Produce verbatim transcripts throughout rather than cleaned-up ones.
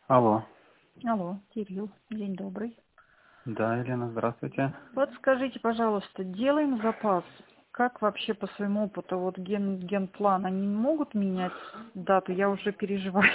Алло. Алло, Кирилл, день добрый. Да, Елена, здравствуйте. Вот скажите, пожалуйста, делаем запас. Как вообще по своему опыту, вот ген, генплан, они не могут менять дату? Я уже переживаю.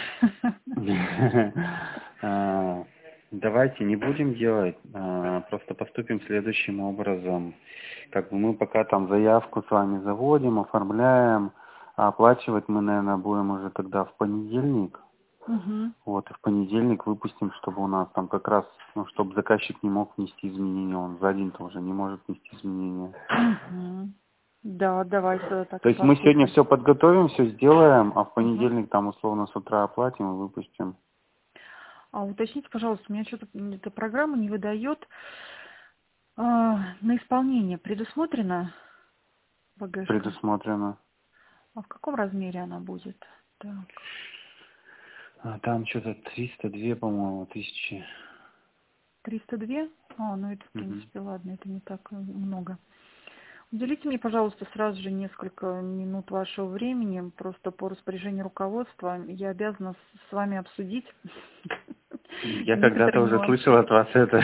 А, Давайте не будем делать, а, просто поступим следующим образом. Как бы мы пока там заявку с вами заводим, оформляем, а оплачивать мы, наверное, будем уже тогда в понедельник. Мгм. Вот, и в понедельник выпустим, чтобы у нас там как раз, ну, чтобы заказчик не мог внести изменения, он за день-то уже не может внести изменения. Мгм. Да, давайте так То и есть мы сегодня поступим. все подготовим, все сделаем, а в Мгм. понедельник там условно с утра оплатим и выпустим. А уточните, пожалуйста, у меня что-то эта программа не выдает а, на исполнение. Предусмотрена БГшка? Предусмотрено. А в каком размере она будет? Так. А там что-то триста два, по-моему, тысячи. триста два? А, ну это, в Мгм. принципе, ладно, это не так э, много. Уделите мне, пожалуйста, сразу же несколько минут вашего времени, просто по распоряжению руководства. Я обязана с с вами обсудить Я когда-то некоторые уже нюансы. слышал от вас это.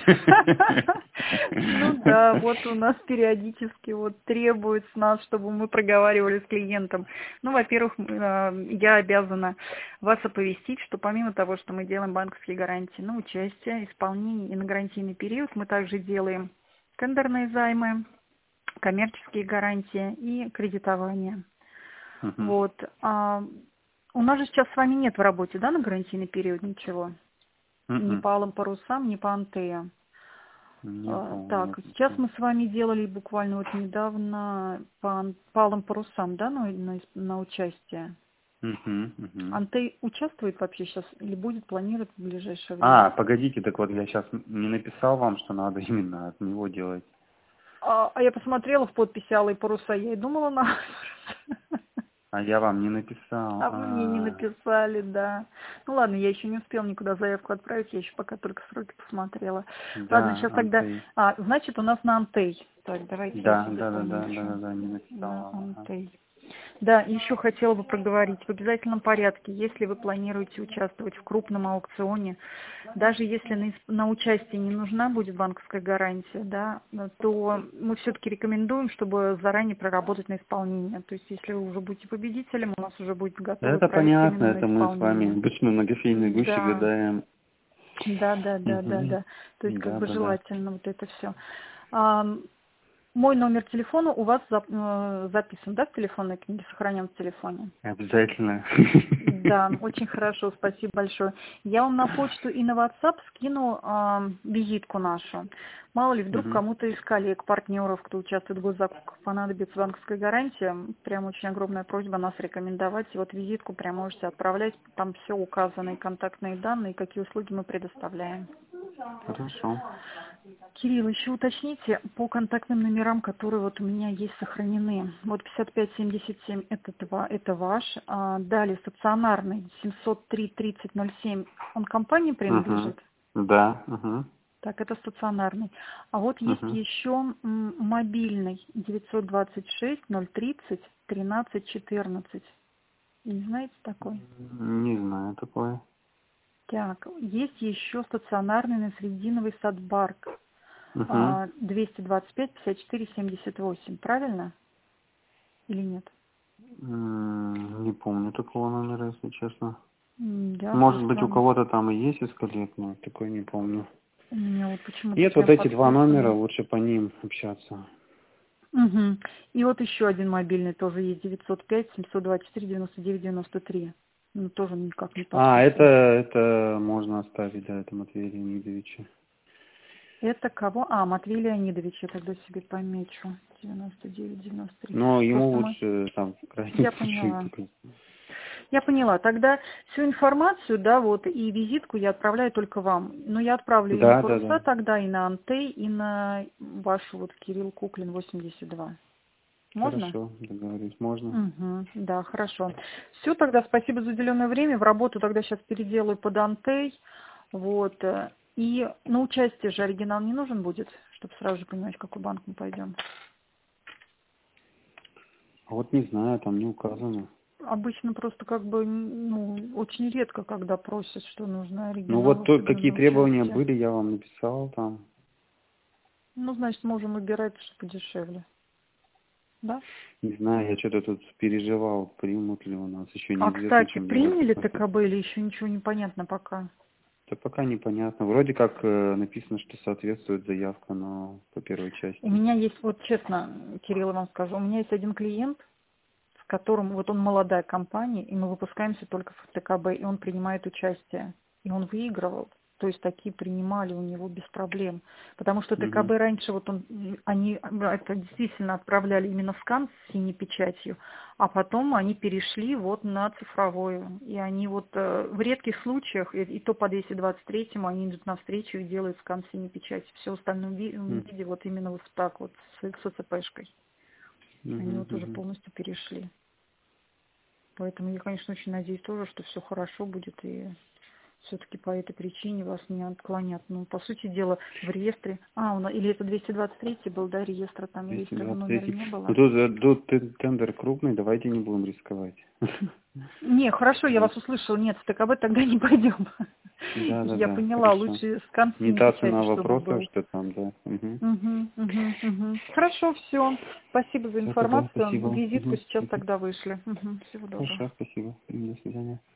Ну да, вот у нас периодически вот требуют с нас, чтобы мы проговаривали с клиентом. Ну, во-первых, э, я обязана вас оповестить, что помимо того, что мы делаем банковские гарантии на участие, исполнение и на гарантийный период, мы также делаем тендерные займы, коммерческие гарантии и кредитование. Мгм. Вот. А у нас же сейчас с вами нет в работе, да, на гарантийный период ничего? Ни Мгм. по алым парусам, ни по антея. Нет, А, по-моему, Так, нет сейчас ничего. мы с вами делали буквально вот недавно по, ан- по алым парусам, да, на, на, ис- на участие. Мгм, мгм. Антей участвует вообще сейчас или будет планировать в ближайшее А, время? погодите, так вот я сейчас не написал вам, что надо именно от него делать. А, а я посмотрела в подписи алые паруса, я и думала на А я вам не написал. А вы мне не А, написали, да. Ну ладно, я еще не успела никуда заявку отправить, я еще пока только сроки посмотрела. Ладно, да, сейчас тогда... Антей. А, значит, у нас на Антей. Так, давайте я Да, себе да, да, да, да, помечу. да, да, не написал На вам. Ага. Антей. Да, и еще хотела бы проговорить. В обязательном порядке, если вы планируете участвовать в крупном аукционе, даже если на, исп- на участие не нужна будет банковская гарантия, да, то мы все-таки рекомендуем, чтобы заранее проработать на исполнение. То есть, если вы уже будете победителем, у нас уже будет готовый Это проект понятно, именно на это мы с вами исполнение. обычно многофейные гуще Да, гадаем. да, да, да, да, Угу. да. То есть, как Да, бы да, да. желательно вот это все. Мой номер телефона у вас зап- э, записан, да, в телефонной книге, сохранен в телефоне? Обязательно. Да, очень хорошо, спасибо большое. Я вам на почту и на WhatsApp скину а, визитку нашу. Мало ли, вдруг Мгм. кому-то из коллег, партнеров, кто участвует в госзакупках, понадобится банковская гарантия. Прям очень огромная просьба нас рекомендовать. И вот визитку прям можете отправлять. Там все указаны, и контактные данные, какие услуги мы предоставляем. Хорошо. Кирилл, еще уточните по контактным номерам, которые вот у меня есть сохранены. Вот пятьдесят пять семьдесят семь это, два, это ваш. А далее стационарный семьсот три тридцать ноль семь, он компании Угу. принадлежит? Да. Угу. Так, это стационарный. А вот есть Угу. еще м, мобильный девятьсот двадцать шесть ноль тридцать тринадцать четырнадцать. Не знаете такой? Не знаю такое. Так, есть еще стационарный на Срединовый Садбарк. Угу. А, двести двадцать пять пятьдесят четыре семьдесят восемь, правильно или нет? Не помню такого номера, если честно. М, Да, Может просто быть, у кого-то там и есть из коллег, но такой не помню. у меня вот почему-то Нет, вот прям эти два номера, подписано. лучше по ним общаться. Мгм. И вот еще один мобильный тоже есть, девятьсот пять семьсот двадцать четыре девяносто девять девяносто три. Ну, тоже никак не А, это, подписан. это можно оставить, да, это Матвей Леонидович. Это кого? А, Матвей Леонидович, я тогда себе помечу. девяносто девять девяносто три. Но ему Просто мы... лучше там в крайнем Я случае поняла. только. Я поняла. Тогда всю информацию, да, вот, и визитку я отправляю только вам. Но я отправлю и на Да, да, паруса да. тогда, и на Антей, и на вашу вот Кирилл Куклин восемьдесят два. Можно? Хорошо, договорились, можно. Угу, да, хорошо. Все, тогда спасибо за уделенное время. В работу тогда сейчас переделаю под Антей. Вот. э, И на участие же оригинал не нужен будет, чтобы сразу же понимать, в какой банк мы пойдем. А вот не знаю, там не указано. обычно просто как бы, ну, очень редко, когда просят, что нужно Ну оригинал вот то, выставленного какие требования участия. были, я вам написал там. Ну, значит, можем выбирать, что подешевле. Да? Не знаю, я что-то тут переживал, примут ли у нас, еще А, неизвестно, кстати, чем делать. приняли ТКБ или еще ничего не понятно пока? Это пока непонятно. Вроде как э, написано, что соответствует заявка, но по первой У части. меня есть, вот честно, Кирилл, я вам скажу, у меня есть один клиент, с которым, вот он молодая компания, и мы выпускаемся только в ТКБ, и он принимает участие, и он выигрывал. То есть такие принимали у него без проблем. Потому что ТКБ Угу. раньше, вот он, они это действительно отправляли именно в скан с синей печатью, а потом они перешли вот на цифровую. И они вот э, в редких случаях, и, и то по двести двадцать третьему, они идут навстречу и делают скан с синей печатью. Все остальное ви- виде вот именно вот так вот с, с ОЦПшкой. Они Угу. вот уже Угу. полностью перешли. Поэтому я, конечно, очень надеюсь тоже, что все хорошо будет и все-таки по этой причине вас не отклонят. Ну, по сути дела, в реестре... А, у нас, или это двести двадцать три был, да, реестра, там реестрового номера двести двадцать три. не Ну было. тут, э, тут тен- тендер крупный, давайте не будем рисковать. Не, хорошо, я вас услышала. Нет, в ТКБ тогда не пойдем. Да, да, Я да, поняла, хорошо. лучше скан с Не синей та печати, цена чтобы вопроса, был. что там, да. Угу. Угу, угу, угу. Хорошо, все. Спасибо за Все тогда, информацию. спасибо. Визитку Угу. сейчас тогда вышли. Угу. Всего доброго. Хорошо, спасибо. До свидания.